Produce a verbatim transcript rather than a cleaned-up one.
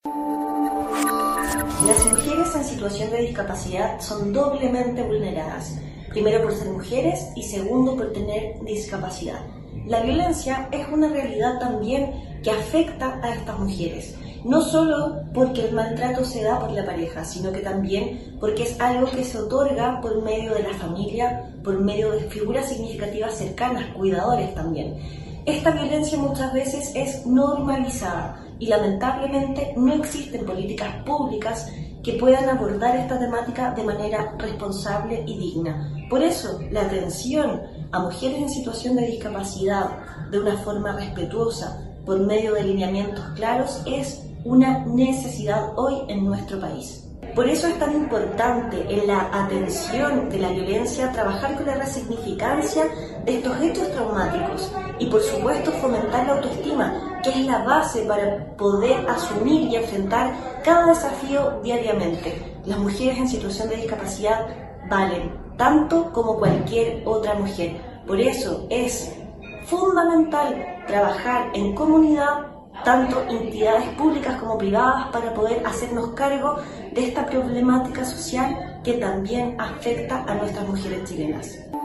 Las mujeres en situación de discapacidad son doblemente vulneradas, primero por ser mujeres y segundo por tener discapacidad. La violencia es una realidad también que afecta a estas mujeres, no solo porque el maltrato se da por la pareja, sino que también porque es algo que se otorga por medio de la familia, por medio de figuras significativas cercanas, cuidadores también. Esta violencia muchas veces es normalizada y lamentablemente no existen políticas públicas que puedan abordar esta temática de manera responsable y digna. Por eso, la atención a mujeres en situación de discapacidad de una forma respetuosa, por medio de lineamientos claros, es una necesidad hoy en nuestro país. Por eso es tan importante en la atención de la violencia trabajar con la resignificancia de estos hechos traumáticos y por supuesto fomentar la autoestima, que es la base para poder asumir y enfrentar cada desafío diariamente. Las mujeres en situación de discapacidad valen tanto como cualquier otra mujer. Por eso es fundamental trabajar en comunidad, tanto entidades públicas como privadas, para poder hacernos cargo de esta problemática social que también afecta a nuestras mujeres chilenas.